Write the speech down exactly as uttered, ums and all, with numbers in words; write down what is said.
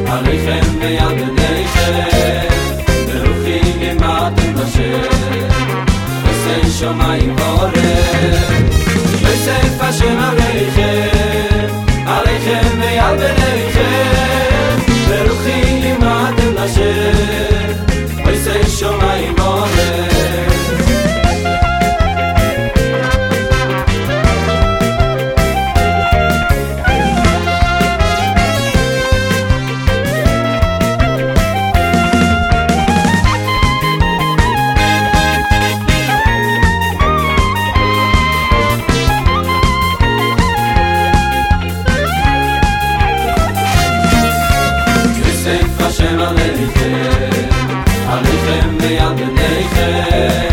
עליכם ויד בניכם, ברוכים ימדתם בשם, עושה שמיים ואורץ, יוסף השם עליכם, עליכם ויד בניכם, ברוכים ימדתם בשם, עושה שמיים ואורץ. עליכם ויד בניכם,